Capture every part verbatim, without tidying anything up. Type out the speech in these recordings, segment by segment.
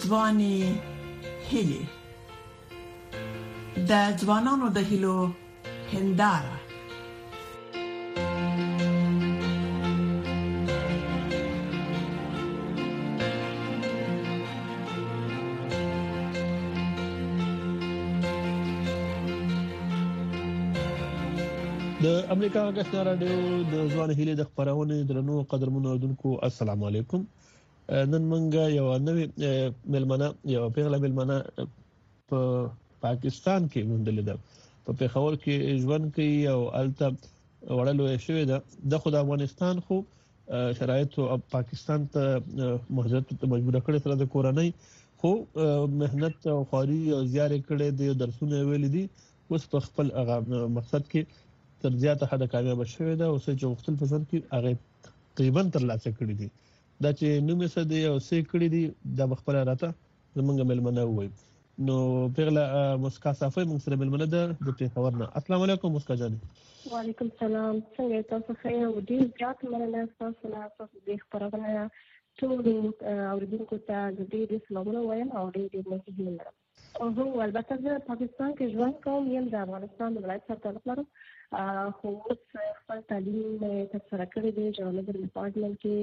ځواني هیلې د ځوانانو د هیلو هنداره. د امریکا غږ رادیو د ځوان هیلې د خبرونه درنو قدرمنو اوردونکو السلام علیکم. نن منګه یو نوې ملمنه یو پیغله ملمنه په پاکستان کې موندل ده. په پیښور کې ژوند کوي او الته وړلو شوې ده. د خو د افغانستان خو شرایط او پاکستان ته مهاجرت ته مجبور کړي سره د کورنۍ خو مهنت او خاري او زیار کړي د درسونه ویل دي. اوس په خپل مقصد کې تر زیاته حد کامیاب شوی دا او چې وختل په ځن کې هغه تقریبا تر لاسه کړی دي. دا چې نومې څه دی او څه کړی دي د خپل راته زمونږ ملمنه وای. نو پیغله مسکا صافي موږ سره ملمنه ده د پیښور نه. السلام علیکم مسکا جان. وعلیکم السلام. څنګه تاسو ښه یو ډیر زیات مننه تاسو نه تاسو د خبرونه ټول اوریدونکو ته د دې سلامونه وایم او ډیر ډیر مننه. او البته زه پاکستان کې ژوند کوم، یم د افغانستان د ولایت سره تعلق لرم. خو اوس خپل تعلیم ترسره کړی دی جرنالیزم ډپارټمنټ کې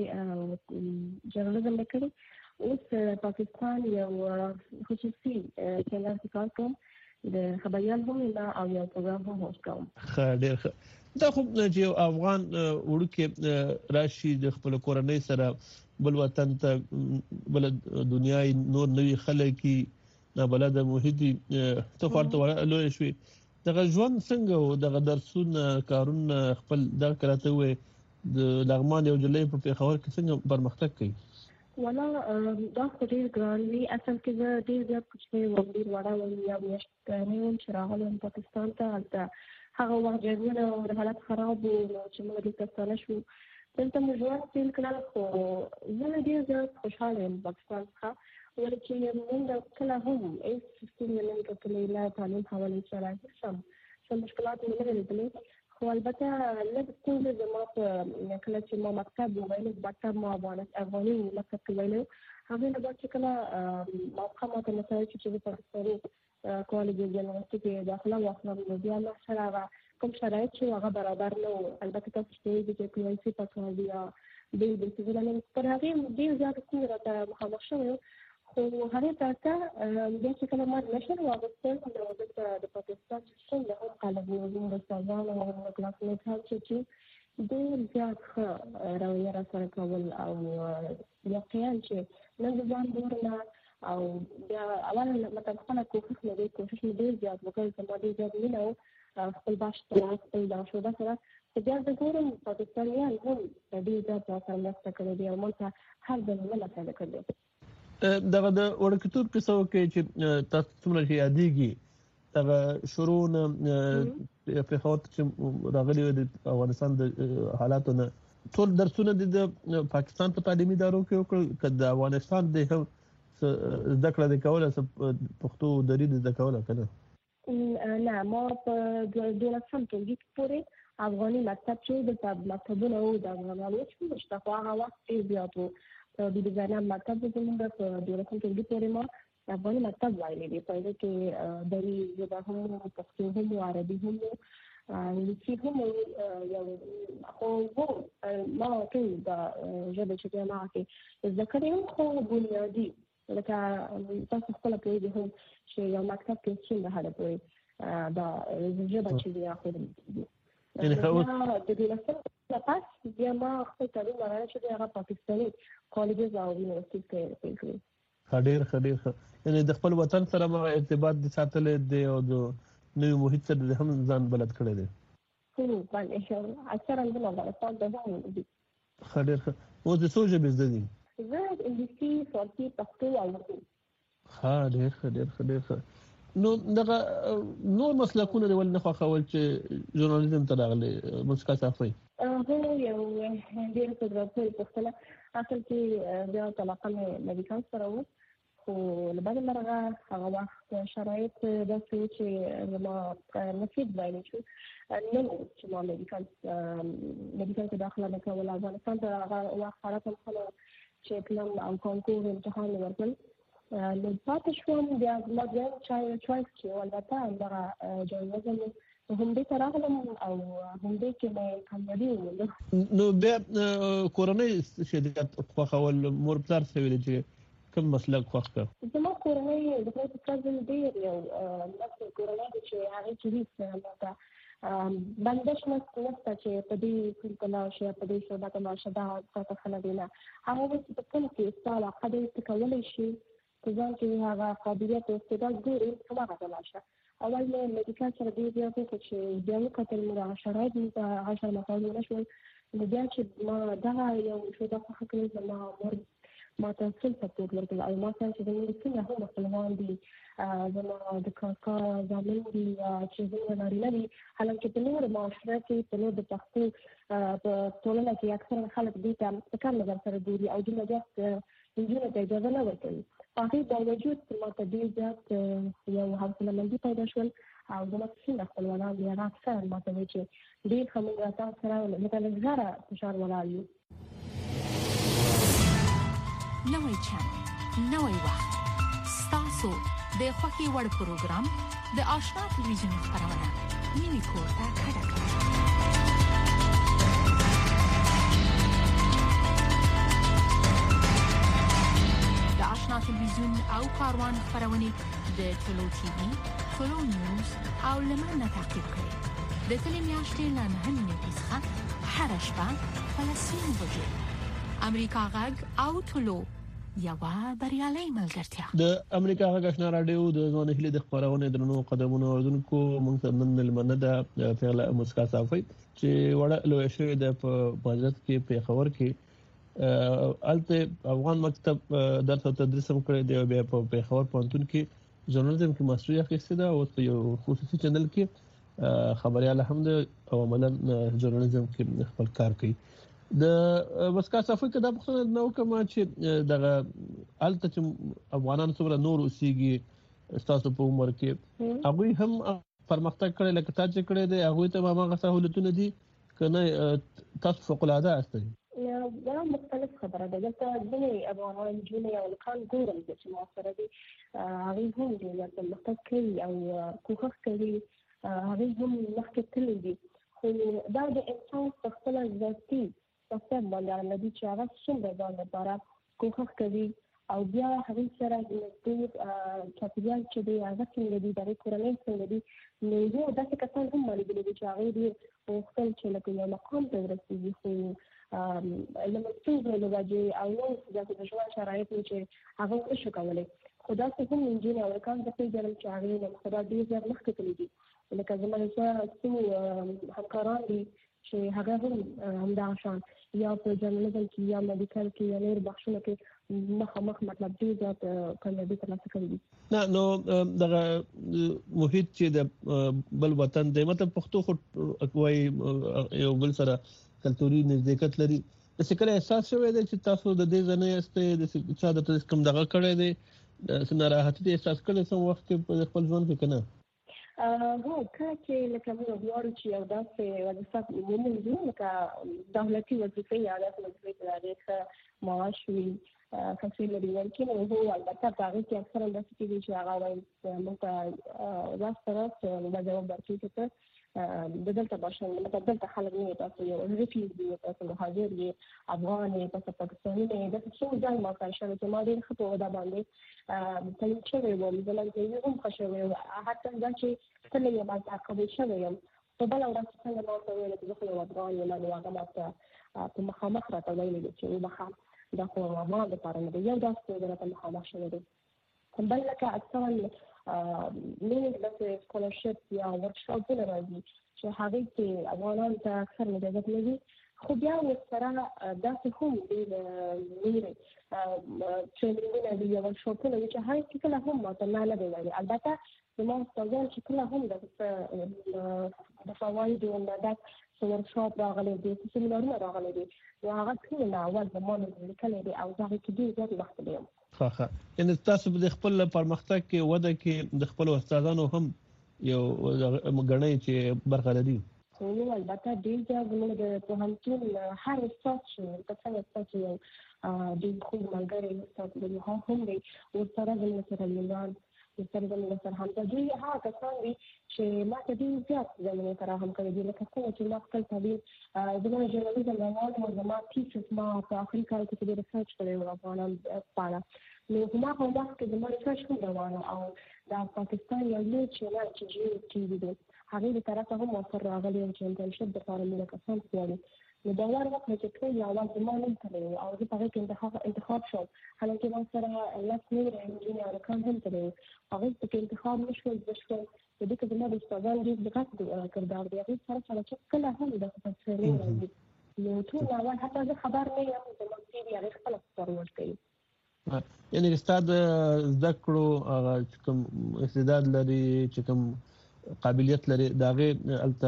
جرنالیزم مې کړی. اوس پاکستان یو خصوصي چینل کې کار کوم، د خبریال هم او یو پروګرام هم هوست کوم. ښه ډېر ښه. دا خو چې افغان وړوکی راشي د خپل کورنۍ سره بل وطن ته بل دنیا نور نوي خلک نه بلد محیطي ته ورته لوي شوي. دغه ژوند څنګه و؟ دغه درسونه کارونه خپل د کراته وي د لغمان یو جلې په پیښور کې څنګه پرمختګ کوي؟ ولا دا خو ډیر ګران وی. اصل کې زه ډیر زیات کوچنی وم، ډیر وړه وم، یا میاشت نه وم چې راغلم پاکستان ته. هلته هغه وخت جنګونه او د حالت خراب و چې موږ دلته ستانه شو. دلته مو ژوند پیل کړل خو زه ډیر زیات خوشحاله یم پاکستان څخه، ولې چې موږ کله هم هیڅ ستونزه نه کتلې، له تعلیم حوالې سره سم څه مشکلات مې نه لیدلې. خو البته لږ ستونزې زما په کله چې ما مکتب وویلو، مکتب ما افغاني مکتب کې ویلو، هغې نه بعد چې کله موقع ماته مساعد شو چې د پاکستاني کالج یونیورسټي کې داخله واخلم، نو بیا ما سره هغه کوم شرایط چې هغه برابر نه وو. البته تاسو پوهېږئ چې پی آی سي پکار دي یا بېل بېل څیزونه نه، پر هغې ډېر زیات ستونزې راته مخامخ شوی وو. خو هغې پرته بیا چې کله ما نشر واغوستل، نو دلته د پاکستان څومره هم خلک وو، زموږ استادان او زموږ کلاسمیټ هم چې ډېر زیات ښه رویه راسره کول او واقعا چې نه د ځان دور نه او بیا اول مطلب خپله کوښښ مې دی کوښښ مې ډېر زیات وکړ، زما ډېر زیات مینه و خپل باش سره خپل دغه شعبه سره. خو بیا زه ګورم پاکستانیان هم ډېر زیات راسره مرسته کړې دي او موږ ته هر ځای مله پیدا کړې. دغه د وړکتوب کیسو کې چې تاسو څومره چې یادېږي دغه شروع نه پیښور چې راغلي د افغانستان د حالاتو نه ټول درسونه د پاکستان په تعلیمي ادارو کې وکړل که د افغانستان د هم زده کړه د کوله پښتو دري د زده کوله که نه؟ نه، ما په دولسم ټولګي پورې افغاني مکتب چې دلته مکتبونه وو د افغانانو چې خو هغه وخت ډېر زیات وو. د ډیزاینر مکتب زموږ په دولسم ټولګي پورې ما افغاني مکتب ویلی دی. په هغې کې دري ژبه هم وو، پښتو هم وو، عربي هم وو، انګلیسي هم وو. یو خو وو ما ټول د ژبې چې دی هماغه کې زده کړې وم، خو بنیادي لکه تاسو خپله پوهېږئ هم چې یو مکتب کې څومره حده پورې دا ژبه چې دی اخېدل کېږي. د دولسم نه پس بیا ما خپل تعلیم لرلی چې دی هغه پاکستاني کالجز او یونیورسټیز کې پیل کړي. ښه ډېر ښه ډېر ښه. یعنې د خپل وطن سره ما ارتباط دې ساتلی دی او د نوي محیط سره دې هم ځان بلد کړی دی؟ هو باندې اکثرا د افغانستان د هم دي. ښه ډېر ښه. اوس د څو ژبې زده دي؟ زه انګلیسي، فارسي، پښتو او اردو. ښه ډېر ښه ډېر ښه ډېر ښه. نو دغه نور مسلکونه دې ولې نه خوښول چې ژورنالیزم ته راغلې مسکا صافي؟ هو یو ډېره په زړه پورې پوښتنه. اصل کې بیا علاقه مې میډیکل سره وه، خو له بده مرغه هغه وخت شرایط داسې وو چې زما نصیب ځای شو نه و چې ما میډیکل میډیکل کې داخله نه کوله. افغانستان ته هغه وخت حالت هم ښه نه و چې تلم او کانکور امتحان مې ورکړل. نو پاتې شوم بیا ما بیا چوایس کې البته همدغه جرنالیزم هم دې ته راغلم او هم دې کې مې کامیابي وموندله. نو بیا کورنۍ شدت خوښول مور پلار څه ویل چې کوم مسلک خوښ کړ؟ زما کورنۍ د خپل پلان ډېر یو نفس کورنۍ چې هغه چې هیڅ ماته بندش نشته چې په دې کله شي په دې څه دا ما شدا تاسو خلک نه هغه چې په کوم کې استعمال خدای ته کولای شي ځان کې هغه قابلیت او استعداد ګوري هغه غواړي. اول مې میډیکل سره دې بیا چې بیا وکتل مې شرایط مې عشر مسائل نشول نو بیا چې ما دا یو څه د خوښ کړل زما مور ما ته څه سپورټ ورکړل او ما څنګه چې د څنګه هم مسلمان دي زما د کاکا زامن دي چې زما نارینه دي حالانکه په نور معاشره کې په نور د پښتو په ټولنه کې اکثر خلک دې ته په کار نظر سره ګوري او د نجات نجونو ته اجازه نه ورکوي. په هغې باوجود ما ته ډېر زیات یو حوصله‌مندي پیدا شول او زما څنګه خپلوانان دي هغه اکثر ما ته وایي چې ډېر ښه موږ تاسو سره لکه لږ زره فشار ولاړ یو. نوی چند، نوی وخت ستاسو د خوښې وړ پروګرام د آشنا تلویزیون خپرونه نوی کور ته کډه کړه. د آشنا تلویزیون او کاروان خپرونې د ټولو ټي وي، ټولو نیوز او لمنه تعقیب کړئ. د تلې میاشتې له نهمې نیټې څخه هره شپه په لسمه بجې امریکا غږ او ټولو یوه بریالۍ ملګرتیا. د امریکا غږ آشنا رادیو د ځوان هیلې د خپرونې درنو قدمونو اوردونکو موږ ته نن ملمنه ده پیغله مسکا صافی چې وړه لوی شوې ده په مدرسې کې په خبر کې الته افغان مکتب درس او تدریس هم کړی دی او بیا په خبر پونتون کې ژورنالیزم کې ماستري اخیستې ده او په یو خصوصي چینل کې خبريال هم ده او عملاً ژورنالیزم کې خپل کار کوي. د مسکا صافی کې دا پوښتنه نو کوم چې دغه الته چې افغانان څومره نور اوسېږي تاسو په عمر کې هغه هم پرمختګ کړي لکه تاسو کړي دي هغه ته هغه سہولتونه دي کنه تاسو فوق العاده استئ. دا مختلف خبره ده دلته ځینې افغانان جونې او لکان ګورم چې ما سره دي هغوی هم دې پرمختګ کوي او کوښښ کوي هغوی هم مخکې تللي دي خو دا د انسان په خپله ذاتي شخصیت باندې اړه لري چې هغه څومره ځان لپاره کوښښ کوي او بیا هغوی سره د نږدې چاپېریال چې دی هغه څنګه دي د هغې کورنۍ څنګه دي نو یو داسې کسان هم ما لیدلي دي چې هغوی ډېر غوښتل چې لکه یو مقام ته ورسېږي خو له ستونزو له وجې او نور داسې د ژوند شرایط وو چې هغه نه شو کولی خو داسې هم نجونې او هلکان زه پېژنم چې هغوی له خدا ډېر زیات مخکې تللي دي لکه زما څو همکاران دي چې هغه هم همدغه شان یا په ژورنالیزم کې یا میډیکل کې یا نور بخشونه کې مخامخ مطلب ډېر زیات کامیابي ترلاسه کړي دي. نه نو دغه محیط چې د بل وطن د مطلب پښتو خو وایي یو بل سره کلتوري نزدېکت لري د څه احساس شوی دی چې تاسو د دې ځنې استې د څه د کوم دغه کړی دی سناراحتي احساس کړی سم وخت په خپل ژوند کې کنه هو کله چې لکه موږ غواړو چې یو داسې وظیفه ومومو لکه دولتي وظیفه یا داسې وظیفه چې د هغې ښه معاش وي ښه لري ممکن هو البته په هغې کې اکثرا داسې کېږي چې هغه وایي موږ ته راست په راست به جواب درکړي چې ته د دلته باشن مطلب دلته خلک نه یې تاسو یو ریفیوجي یې تاسو مهاجر یې افغان یې تاسو پاکستاني نه یې داسې څو ځای ما کار شوی چې ما ډېر ښه په عهده باندې تعین شوی وم زما انټرویو هم ښه شوی و حتی دا چې کله یم هلته قبول شوی یم په بله ورځ چې څنګه ما ورته وویله چې زه خو یو افغان یم نو هغه ما ته په مخامخ راته ویلي دي چې وبخه دا خو افغان دپاره نه دی یو داسې څه راته مخامخ شوی دی بل لکه اکثرا نور داسې سکالرشپ یا ورکشاپونه راځي چې هغې کې افغانانو ته اکثر اجازت نه وي خو بیا ورسره داسې هم ډېر نورې ټرینینګونه دي یا ورکشاپونه دي چې هغې کې کله هم ماته نه نه دی ویلي البته زما استادان چې کله هم داسې د فوایدو نه ډک څه ورکشاپ راغلی دی څه سیمینارونه راغلی دي نو هغه ټول نه اول زما نه لیکلی دی او زه هغې کې ډېر زیات مخکې یم. ښه ښه یعنې تاسو د خپل پرمختګ کې وده کې د خپلو استادانو هم یو ګڼئ چې برخه لري. خو نو البته ډېر زموږ د پوهنتون هر استاد چې په څنګه استاد یو ډېر خوب ملګری استاد د هم هم دی ورسره زموږ سره لیلان ورسره زموږ سره هم دوی هغه کسان دي چې ما ته ډېر زیات زموږ سره هم کړی دي لکه څنګه چې ما خپل تعلیم زموږ ژورنالیزم روان و زما تیسس ما په آخري کال کې چې ریسرچ کړی و افغانان په اړه نو هماغه وخت کې زما ریسرچ هم روان او د پاکستان یو لوی چینل چې جیو ټي وي دی هغې د طرفه هم افر راغلی و چې انټرنشپ دپاره مې کسان غواړي نو باور وکړئ چې ټول اول زما نوم تللی و او زه په هغې کې انتخاب شوم حالانکې ما سره لس نور نجونې هلکان هم تللی و هغوی پکې انتخاب نه شول زه شوم په دې کې زما د استادانو ډېر دقت کردار دی هغوی سره سره چې کله هم دغه تصویرونه راځي نو ټول اول حتی زه خبر نه یم زما سی وي هغې خپله فارورډ کوي یعنې ستا د زده کړو هغه چې کوم استعداد لري چې کوم قابلیت لري د هغې هلته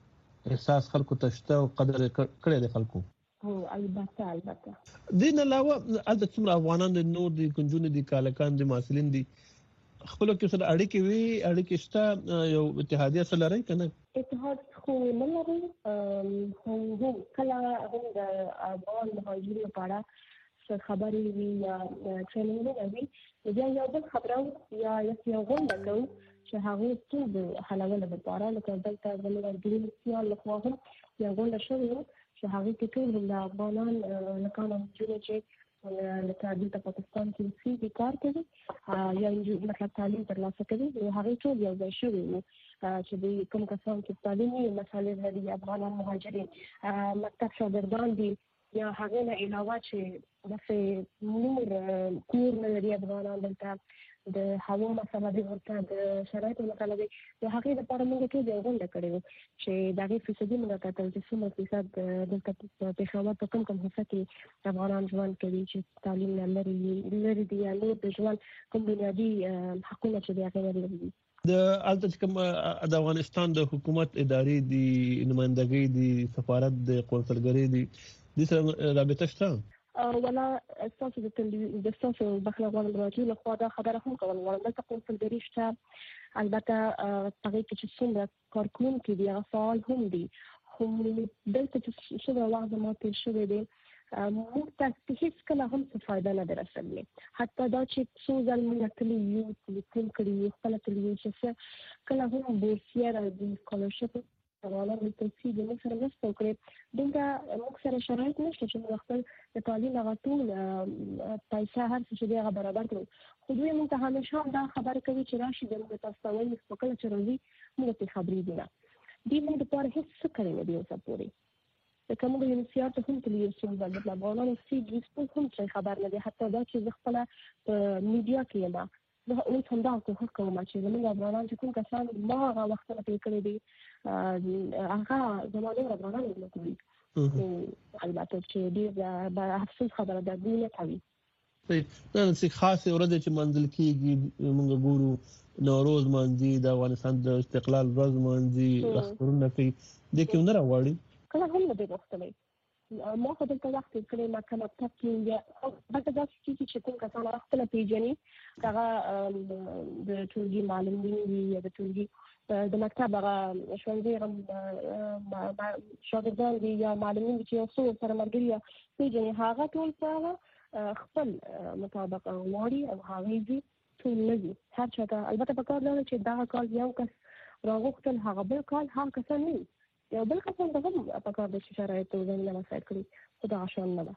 احساس خلکو ته شته او قدر کړی دی خلکو هو البته البته دې نه علاوه هلته څومره افغانان دي نور دي کنجونې دي کالکان دي محصلین دي خپلو کې سره اړیکې وي اړیکې شته یو اتحادیه څه لرئ که نه اتحاد خو نه لري خو هم کله هم د افغان مهاجرینو په اړه څه خبرې وي یا ټرینینګونه وي بیا یو بل خبره یا یو غونډه کوو چې هغوی ستونزې حلولو دپاره لکه دلته زموږ ګرین سیال لخوا هم یو غونډه شوې وه چې هغې کې ټول هم د افغانان هلکان او نجونې چې لکه دلته پاکستان کې اوسېږي کار کوي یا مطلب تعلیم ترلاسه کوي نو هغې ټول یو ځای شوي وو چې د کوم کسان چې تعلیمي مسالې لري افغانان مهاجرین مکتب شاګردان دي یا هغې نه علاوه چې داسې نور کور نه لري افغانان دلته د هوا مسله دی ورته د شرایطو مسله دی د هغې لپاره موږ ټول یو غونډه کړې وه چې د هغې فیصدي موږ کتل چې څومره فیصد دلته په پېښور په کوم کوم حصه کې افغانان ژوند کوي چې تعلیم نه لري لري دي یا نور د ژوند کوم بنیادي حقونه چې د هغې نه لري د هلته چې کوم د افغانستان د حکومت ادارې دي نمایندګۍ دي سفارت د قونسلګرۍ دي دې سره رابطه شته ولا ستاسو د د ستاسو بخښنه غواړم د راډیو لخوا دا خبره هم کول غواړم دلته قونسلګري شته البته هغې کې چې څومره کارکوونکي دي هغه فعال هم دي خو دلته چې څومره وخت زما تېر شوی دی موږ ته هېڅکله هم څه فایده نه ده رسولی حتی دا چې څو ځل موږ تللي یو تلیفون کړي یو خپله تللي یو چې څه کله هم بورسیه راځي سکالرشپ افغانان د توصیې د موږ سره مرسته وکړې دلته موږ سره شرایط نشته چې موږ خپل د تعلیم هغه ټول پیسه هر څه چې دی هغه برابر کړو خو دوی موږ ته همیشه هم دا خبره کوي چې راشي د موږ تاسو ته وایي په کله چې راځي موږ پرې خبرېږو نه دوی موږ دپاره هېڅ څه کړی نه دي اوسه پورې لکه موږ یونیسیار ته هم تللي یو څو ځل د افغانانو سي ډیسپوز هم څه خبر نه دی حتی دا چې زه خپله په میډیا کې یم زه اوس همدغه کوښښ کوم چې زموږ افغانان چې کوم کسان ما هغه وختونه پرې کړي دي هغه زما نور افغانان نه کوي البته چې ډېر به افسوس خبره ده دوی نه کوي نن څه خاصې ورځې چې منځل کېږي موږ ګورو نوروز مانځي د افغانستان د استقلال ورځ مانځي اخترونه کوي دې کې نه راغواړي کله هم نه دی غوښتلی ما خو دلته وخت تېر کړی ما که مکتب کې بیا هلته داسې کېږي چې کوم کسان هغه خپله پېژني هغه د ټولګي معلمین وي یا د ټولګي د مکتب هغه ښوونځي هغه شاګردان دي یا معلمین دي چې یو څو ورسره ملګري یا پېژني هغه ټول په هغه خپل مطابق غواړي او هغې ځي ټول نه ځي هر چا ته البته په کار دا ده چې دغه کال یو کس راغوښتل هغه بل کال هغه کسان نه وي یو بل کسان ته هم په کار ده چې شرایطو زمینه مساعد کړي خو دغه شان نه ده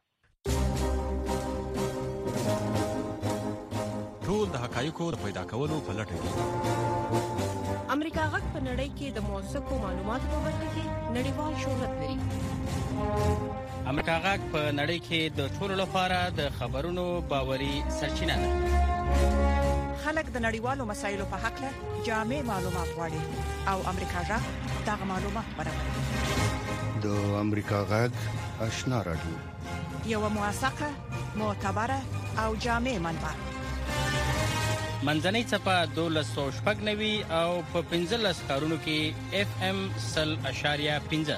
ټول د حقایقو د پیدا کولو په لټه کې امریکا غږ په نړۍ کې د موثقو معلوماتو په برخه کې نړیوال شهرت لري. امریکا غږ په نړۍ کې د ټولو لپاره د خبرونو باوري سرچینه ده. خلک د نړیوالو مسایلو په حق له جامع معلومات غواړي او امریکا غږ دغه معلومات برابروي. د امریکا غږ آشنا رادیو یو موثقه معتبره او جامع منبع منځنۍ چپه دولس سوه شپږ نوي او په پنځلس ښارونو کې اف ام سل اشاریه پنځه.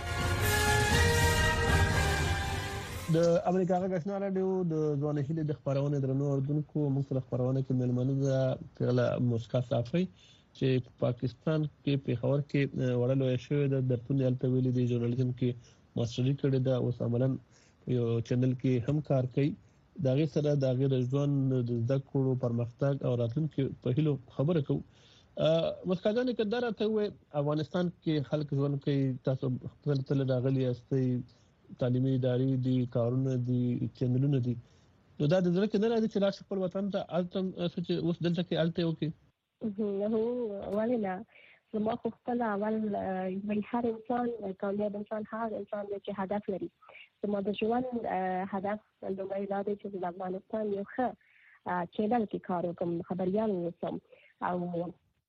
د امریکا غږ آشنا رادیو د ځوان هیلې د خبرونه درنو اردوونکو موږ سره خبرونه کې ملمنه ده پیغله موسکا صافي چې پاکستان کې پیښور کې وړلو شوې د درتون یالته ویلي دی ژورنالیزم کې ماستري کړې ده او عملاً یو چینل کې هم کار کوي. دا غي سره د غیر ځوان د زده کړو پرمختګ او راتلونکي په هیلو خبره کوي. مسکاجان کډره ته وي افغانستان کې خلک ژوند کوي، تاسو خپل تل راغلي استي تعلیمي ادارې دي، کارونه دي، چینلونه دي. نو دا د ځکه نه راځي چې لاس خپل وطن ته التم چې اوس دلته کې الته وکي. هو ولنا زما خو خپل اول وی هر انسان کامیاب انسان هر انسان چې هدف لري. زما د ژوند هدف لومړی دا دی چې د افغانستان یو ښه چینل کې کار وکړم، خبريال اوسم او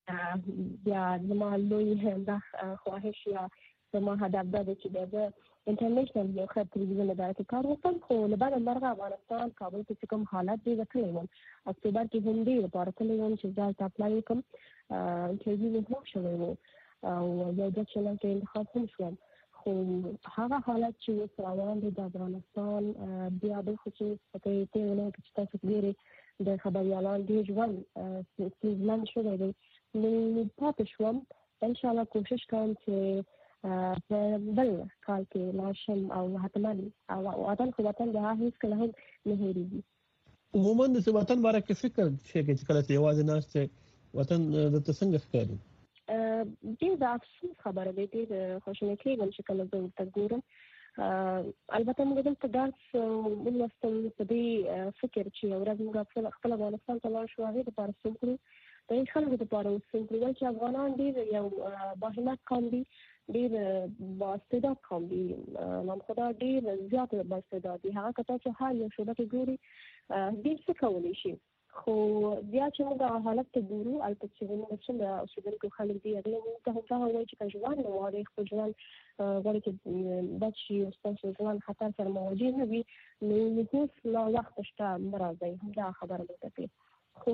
بیا زما لوی همدا خواهش یا زما هدف دا دی چې د انټرنیشنل یو ښه تلویزیون اداره کې کار وکړم. خو له بعد مرغه افغانستان کابل کې کوم حالات دی وکړم وم اکتوبر کې هم دی لپاره کلی وم چې ځای اپلای وکم انټرویو هم شوی وو او یو د چینل کې انتخاب هم شوم. خو هغه حالات چې اوس روان دي د افغانستان بیا د خصوص په کې ونه چې تاسو ګورئ د خبريالان دی ژوند سیزمن شوی دی. نو پاتې شوم ان شاء الله کوشش کوم چې په بل کال کې لاشم او حتما او وطن خو وطن د هیڅ کله هم نه هېریږي. عموما د وطن باره کې فکر شي چې کله چې یوازې ناشته وطن د څنګه ښکاري. ډېر د افسوس خبره ده، ډېر خوشاله کېږم چې کله زه ورته ګورم. البته موږ دلته درس ولوستل په دې فکر چې ورځ موږ خپل افغانستان ته لاړ شو هغې دپاره څه وکړو، د دې خلکو دپاره اوس څه وکړو چې افغانان ډېر یو باهمت قوم دي، ډېر بااستعداد قوم دي، نامخدا ډېر زیات بااستعداد دي. هغه که تاسو هر یو شعبه کې ګورئ ډېر څه کولی شي. خو بیا چې موږ حالت ته ګورو البته چې موږ څنګه اوسېدونکي خلک دي هغې موږ ته هم دغه وایي چې که ژوند غواړئ خپل ژوند غواړئ چې بد شي او ستاسو ژوند خطر سره مواجه نه وي نو اوس لا وخت شته مه راځئ، همدا خبره موږ ته کوي. خو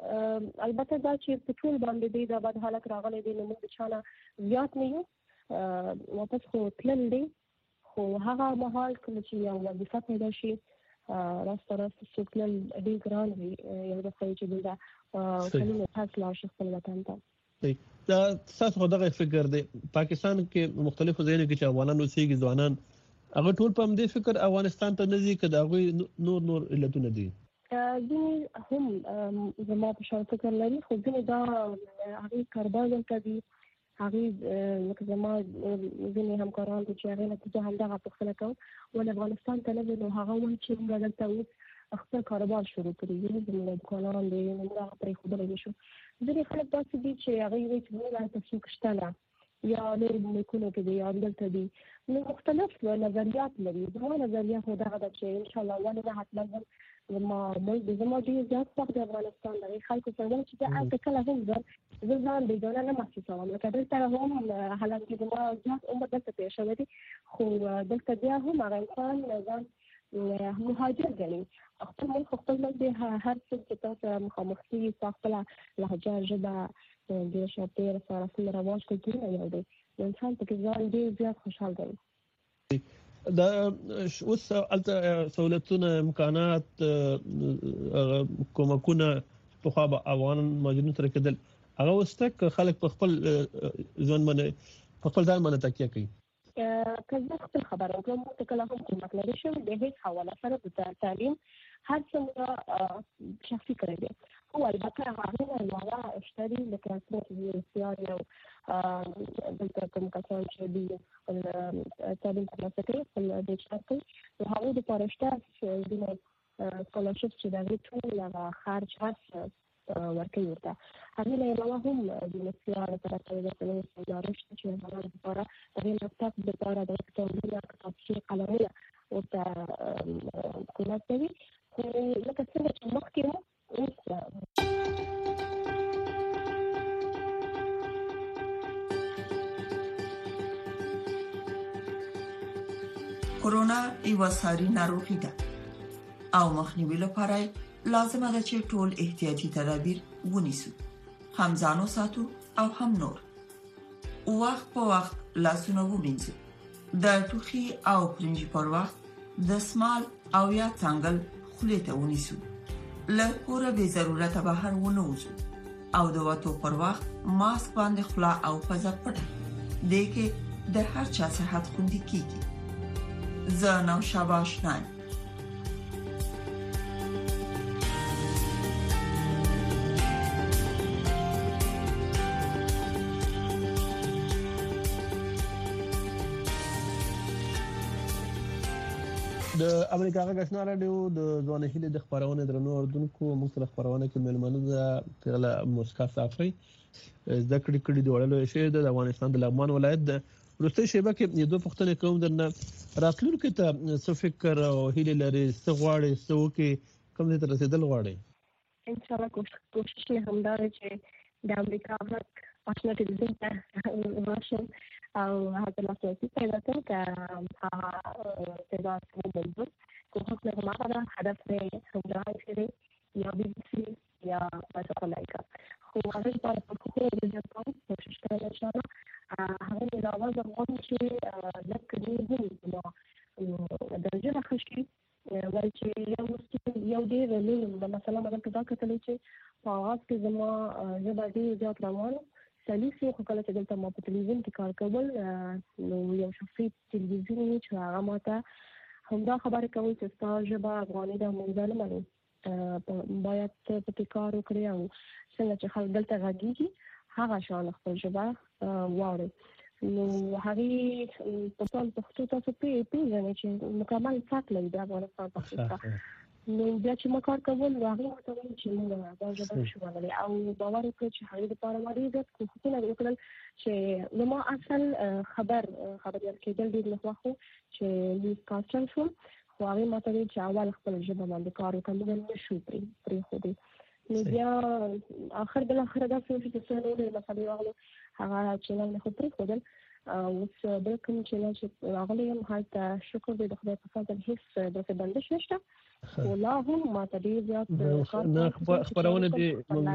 البته دا چې په ټول باندې دی دا بد حالت راغلی دی نو موږ د چا نه زیات نه یو، واپس خو تلل دی. خو هغه مهال کله چې یو وظیفه پیدا شي راسته راسته څوک تلل ډېر ګران وي، یو دفعه چې دلته کلونه پس لاړ شي خپل وطن ته. دا ستاسو خو دغه فکر دی. پاکستان کې مختلفو ځایونو کې چې افغانان اوسېږي ځوانان هغه ټول په همدې فکر افغانستان ته نه ځي که د هغوی نور نور علتونه دي؟ ځینې هم زما په شان فکر لري خو ځینې دا هغوی کاروبار دلته دي، هغوی لکه زما ځینې همکاران دي چې هغې نه زه همدغه پوښتنه کوم ولې افغانستان ته نه ځي نو هغه وایي چې موږ دلته اوس خپل کاروبار شروع کړي دي، زموږ دوکانان دي نو موږ هغه پرېښودلی نه شو. ځینې خلک داسې دي چې هغوی وایي چې موږ هلته څوک شته نه یا نورو ملکونو کې دي یا دلته دي، نو مختلف نظریات لري. زما نظریه خو دغه ده چې انشاءالله ولې نه حتما هم زما ملک زما ډېر زیات خوښ د افغانستان د هغې خلکو سره چې زه هلته کله هم زه زه ځان بېګانه نه محسوسوم، لکه دلته هم حالانکې زما زیات عمر دلته تېر شوی دی خو دلته بیا هم هغه انسان ځان مهاجر ګڼي. خپل ملک خو خپل ملک دی، هر څوک چې تا سره مخامخ کېږي ستا خپله لهجه ژبه ډېر شاپېر سره رسم رواج کلتورونه یو دی نو انسان پکې ځان ډېر زیات خوشحال ګڼي. دا اوس هلته سهولتونه امکانات کومکونه پخوا به افغان مهاجرینو سره کېدل هغه اوس شته که خلک په خپل ژوند باندې په خپل ځان باندې تکیه کوي؟ که زه خپل خبره وکړم موږ ته کله هم کومک نه دی شوی د هېڅ حواله سره د تعلیم هر څه موږ شخصي کړی دی. خو البته هغې نه علاوه شته دي لکه څنګه چې ویروسیان او دلته کوم کسان چې دوی خپل تعلیم ترلاسه کوي خپل ډیجیټل کوي نو هغوی دپاره شته ځینې سکالرشپس چې د هغې ټول هغه خرج هر څه ورکوي ورته. هغې نه علاوه هم د مسیحیانو طرف ته د څلور ادارې شته چې افغانانو دپاره د هغې مکتب دپاره د کتابونه کتابچې قلمونه ورته کومک کوي. خو لکه څنګه چې مخکې وو اوس کرونا یوه ساري ناروغي ده او مخنیوي لپاره لازمه ده چې ټول احتیاطي تدابیر ونیسو، هم ځان وساتو او هم نور. وخت په وخت لاسونه ووینځو، د ټوخي او پرنجي پر وخت د سمال او یا څنګل خولې ته ونیسو، له کوره بې ضرورته بهر ونه وځو او د وټو پر وخت ماسک باندې خلا او پزه پټه دې کې د هر چا صحت خوندي کیږي. زه نو شاباش نه د امریکا غږ آشنا رادیو د ځوان هیله د خبرونه درنو اردوونکو موږ سره خبرونه کې ملمنو د پیغله موسکا صافي ذکر کړي د وړلو شی د افغانستان د لغمان ولایت د روستي شیبه کې یو دوه پښتنې کوم درنه راتلونکي ته څه فکر او هیله لري څه غواړي څه وکي کوم ته رسیدل غواړي. ان شاء الله کوشش یې همدار چې د امریکا غږ آشنا ټلویزیون ته ورشم او هذا الأساسي فإذا كنت تدعى موجود كوخنا معنا هدف خمدان كذي يا بي بي سي يا مسؤوليك هو عارف بعض الكوخنا اللي جنبهم مش كده إن شاء الله هذا إذا وضع مهم شيء لك نيجي ما درجة خشي ولكن يوم يوم دي غلين مثلا مثلا كذا كتليشي فعاس كذا ما جبا دي جات روان سلیسي خو کله چې دلته ما په تلویزیون کې کار کول نو یو شخصي تلویزیون چې هغه ماته همدا خبره کوي چې ستاسو ژبه افغاني ده موږ نه منو باید په کار وکړي او څنګه چې خلک دلته غږیږي هغه شان خپل ژبه واوري. نو هغه په ټول پښتو تاسو په پیژنئ چې مکمل فاک لري د افغانستان پښتو نو بیا چې ما کار کول واغې ورته وایي چې موږ دا ژبه شو ولې او باور وکړئ چې هغه د پاره ماري د کوښښونه وکړل چې نو ما اصل خبر خبريال کېدل ډېر نه خو چې لیز کاستل شو خو هغه ماته ویل چې اول خپل ژبه باندې کار وکړم موږ نه شو پرې پرې خو دې نو بیا اخر بل اخر دا څه چې څه نو له مثلا واغلو هغه چې نه خو پرې خو دل اوس بل کوم چې نه چې راغلی هم هلته شکر دې د خدای په فضل هیڅ دغه بندش نشته ولا هم ما تدې زیات نه خبرونه دي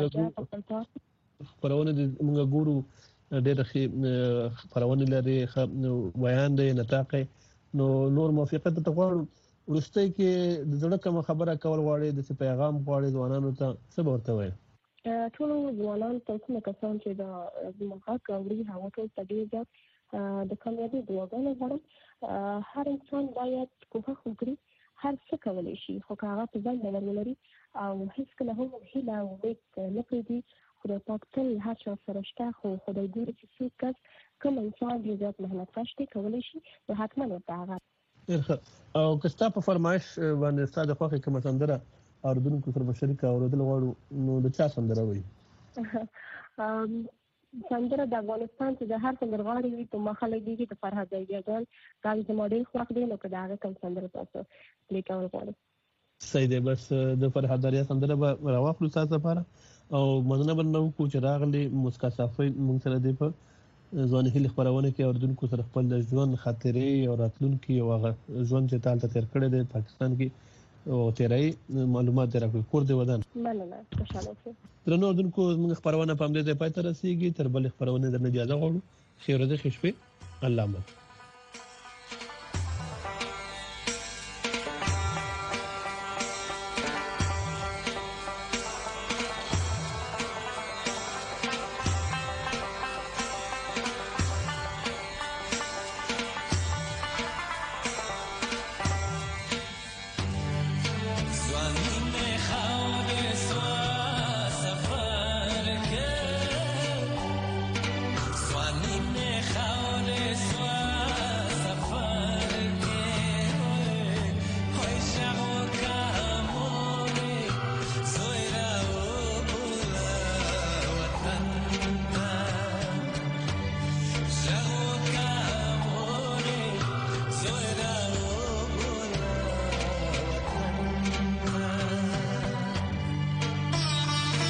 خبرونه دي موږ ګورو ډېر خبرونه لري بیان دی نتاق نو نور موافقت ته غواړو ورسته کې د زړه کوم خبره کول غواړي د پیغام غواړي ځوانانو ته څه ورته وایي. ټول ځوانان تاسو نه کسان چې دا موږ کوي هغه ټول تدې زیات د کامیابی دعاګانې غواړم. هر انسان باید کوښښ وکړي هر څه کولای شي خو هغه په ځان باور ولري او هیڅ کله هم هیله او امید نه پرېږدي. خدای پاک تل هر چا سره شته خو خدای ګوري چې څوک کس کوم انسان ډېر زیات محنت کش دی کولی شي نو حتما ورته هغه او که ستا په فرمایش باندې ستا د خوښې کومه سندره اورېدونکو سره په شریکه اورېدل غواړو نو د چا سندره وایي؟ سندره د افغانستان چې د هر سندرغاړي وي په مخه لګېږي د فرهاد زیدی‌ګان دا زما ډېر خوښ دی نو که د هغه کوم سندره تاسو پلې کول غواړئ. صحیح دی بس د فرهاد دریا سندره به راواخلو ستاسو لپاره او مننه به نه وکړو چې راغلي موسکا صافي موږ سره دی په ځوان هیله خبرونه کې اردوونکو سره خپل د ژوند خاطرې او راتلونکي او هغه ژوند چې تالته تیر کړی دی پاکستان کې او تیرای معلومات راکړي کور دی ودان مننه خوشاله اوسئ. درنو اردوونکو موږ خبرونه په همدې ځای پای ته رسیږي تر بل خبرونه درنه اجازه غواړو خیر ورځ ښه شپه الله مل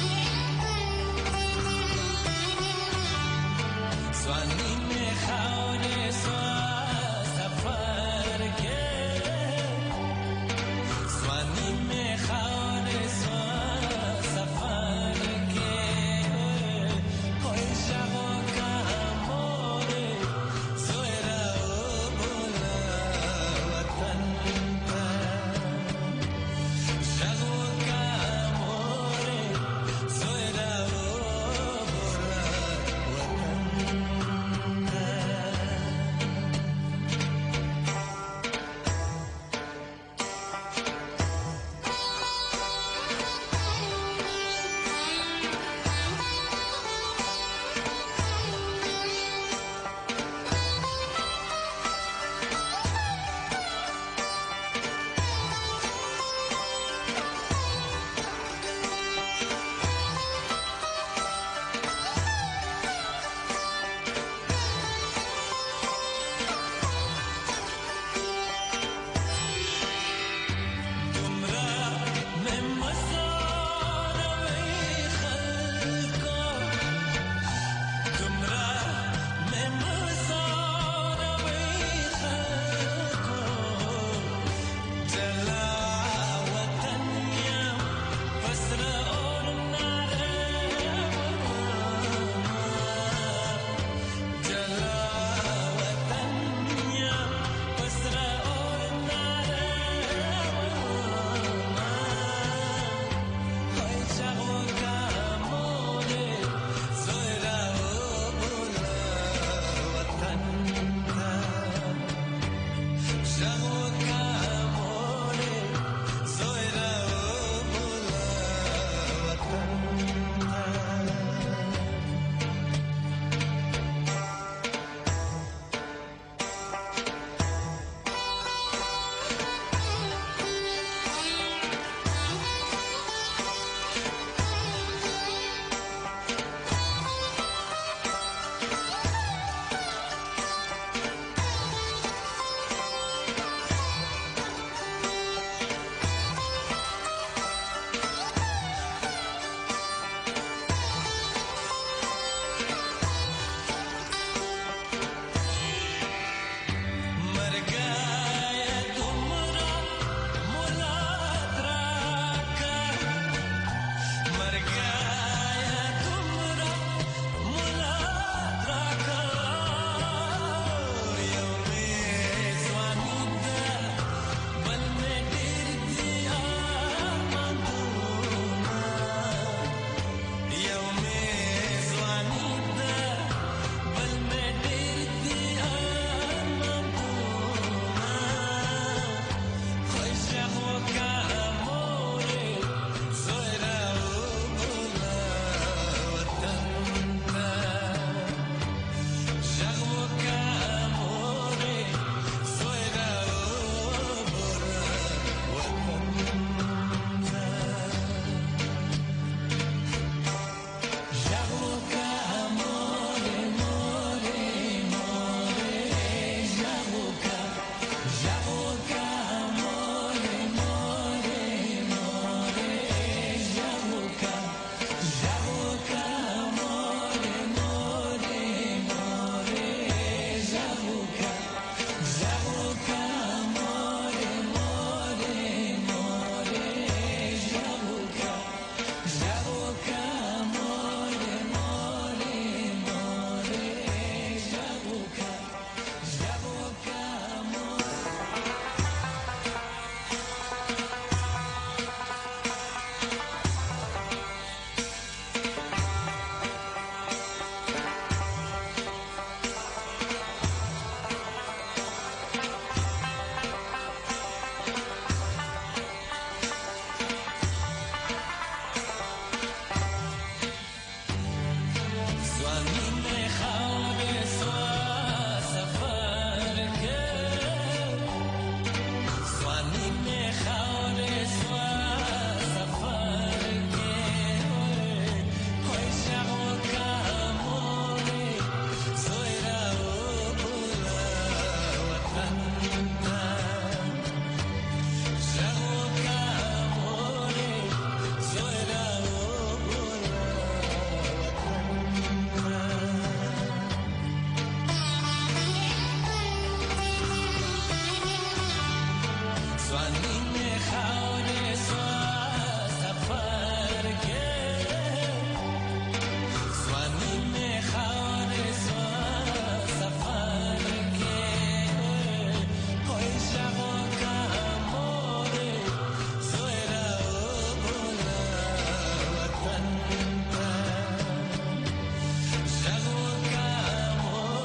Swanine